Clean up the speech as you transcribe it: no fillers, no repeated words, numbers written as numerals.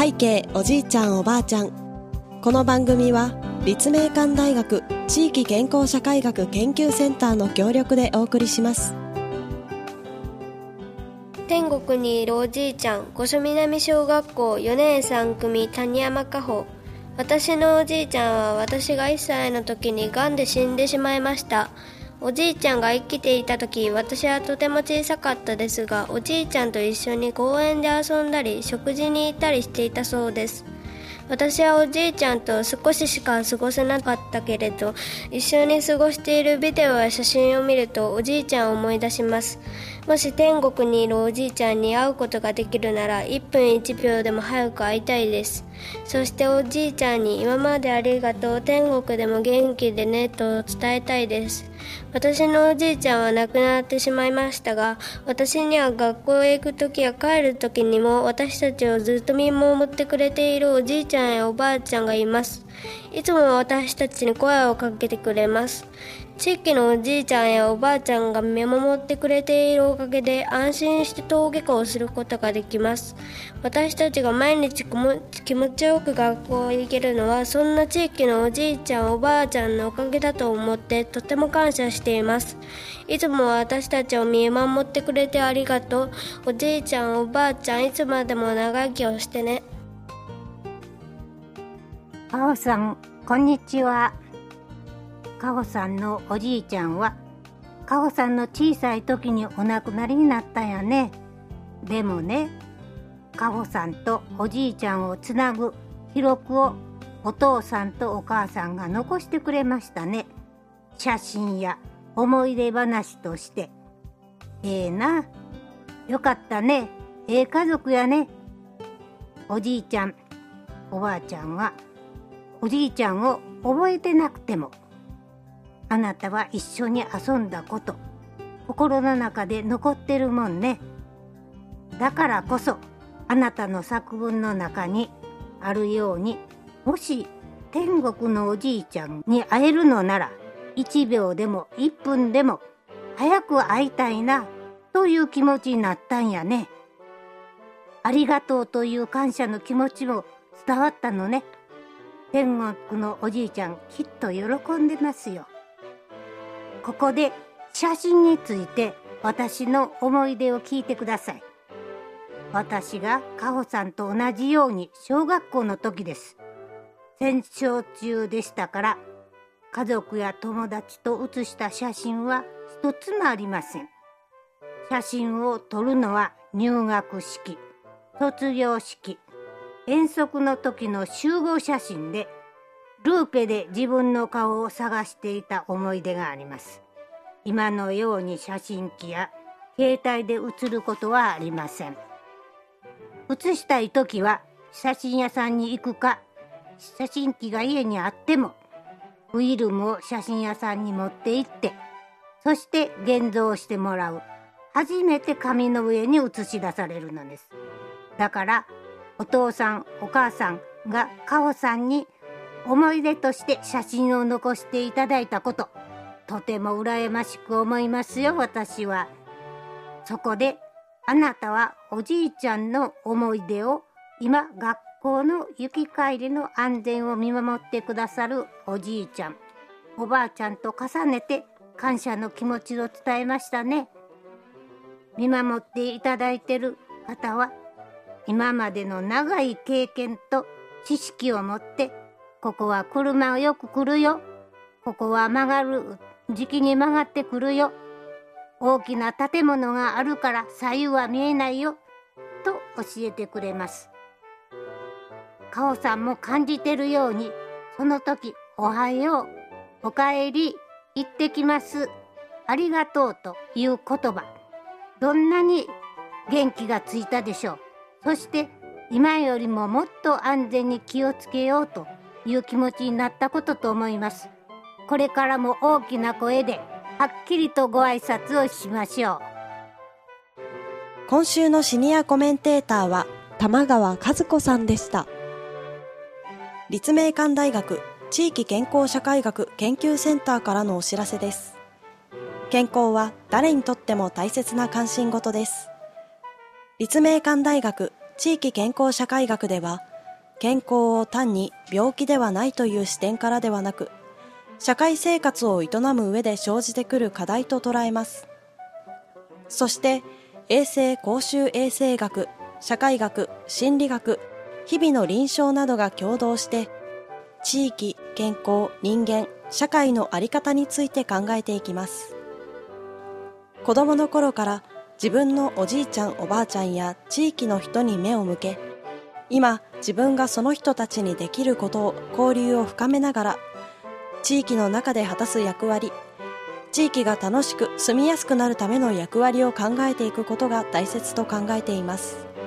背景おじいちゃんおばあちゃん。この番組は立命館大学地域健康社会学研究センターの協力でお送りします。 天国にいるおじいちゃん、五所南小学校4年3組谷山果歩。私のおじいちゃんは私が1歳の時にがんで死んでしまいました。おじいちゃんが生きていた時、私はとても小さかったですが、おじいちゃんと一緒に公園で遊んだり食事に行ったりしていたそうです。私はおじいちゃんと少ししか過ごせなかったけれど、一緒に過ごしているビデオや写真を見るとおじいちゃんを思い出します。もし天国にいるおじいちゃんに会うことができるなら、1分1秒でも早く会いたいです。そしておじいちゃんに今までありがとう、天国でも元気でねと伝えたいです。私のおじいちゃんは亡くなってしまいましたが、私には学校へ行くときや帰るときにも私たちをずっと見守ってくれているおじいちゃんやおばあちゃんがいます。いつも私たちに声をかけてくれます。地域のおじいちゃんやおばあちゃんが見守ってくれているおかげで安心して登下校をすることができます。私たちが毎日気持ちよく学校へ行けるのは、そんな地域のおじいちゃんおばあちゃんのおかげだと思ってとても感謝しています。いつも私たちを見守ってくれてありがとう。おじいちゃんおばあちゃん、いつまでも長生きをしてね。 かほさん、こんにちは。かほさんのおじいちゃんはかほさんの小さい時にお亡くなりになったんやね。でもね、かほさんとおじいちゃんをつなぐ記録をお父さんとお母さんが残してくれましたね。写真や思い出話として。ええな、よかったね。ええ家族やね。おじいちゃんおばあちゃんはおじいちゃんを覚えてなくても、あなたは一緒に遊んだこと心の中で残ってるもんね。だからこそあなたの作文の中にあるように、もし天国のおじいちゃんに会えるのなら1秒でも1分でも早く会いたいなという気持ちになったんやね。ありがとうという感謝の気持ちも伝わったのね。天国のおじいちゃんきっと喜んでますよ。ここで写真について私の思い出を聞いてください。私がかほさんと同じように小学校の時です。戦争中でしたから、家族や友達と写した写真は一つもありません。写真を撮るのは入学式、卒業式、遠足の時の集合写真で、ルーペで自分の顔を探していた思い出があります。今のように写真機や携帯で写ることはありません。写したい時は写真屋さんに行くか、写真機が家にあってもフィルムを写真屋さんに持って行って、そして現像してもらう。初めて紙の上に写し出されるのです。だからお父さんお母さんがかほさんに思い出として写真を残していただいたこと、とても羨ましく思いますよ、私は。そこであなたはおじいちゃんの思い出を今学校の行き帰りの安全を見守ってくださるおじいちゃんおばあちゃんと重ねて感謝の気持ちを伝えましたね。見守っていただいている方は今までの長い経験と知識を持って、ここは車がよく来るよ、ここは曲がる時期に曲がってくるよ、大きな建物があるから左右は見えないよと教えてくれます。かほさんも感じてるように、その時おはよう、おかえり、行ってきます、ありがとうという言葉、どんなに元気がついたでしょう。そして今よりももっと安全に気をつけようという気持ちになったことと思います。これからも大きな声ではっきりとご挨拶をしましょう。 今週のシニアコメンテーターは玉川和子さんでした。立命館大学地域健康社会学研究センターからのお知らせです。健康は誰にとっても大切な関心事です。立命館大学地域健康社会学では、 健康を単に病気ではないという視点からではなく、社会生活を営む上で生じてくる課題と捉えます。そして衛生公衆衛生学、社会学、心理学、日々の臨床などが共同して地域、健康、人間、社会の在り方について考えていきます。子供の頃から自分のおじいちゃんおばあちゃんや地域の人に目を向け、今自分がその人たちにできることを交流を深めながら、地域の中で果たす役割、地域が楽しく住みやすくなるための役割を考えていくことが大切と考えています。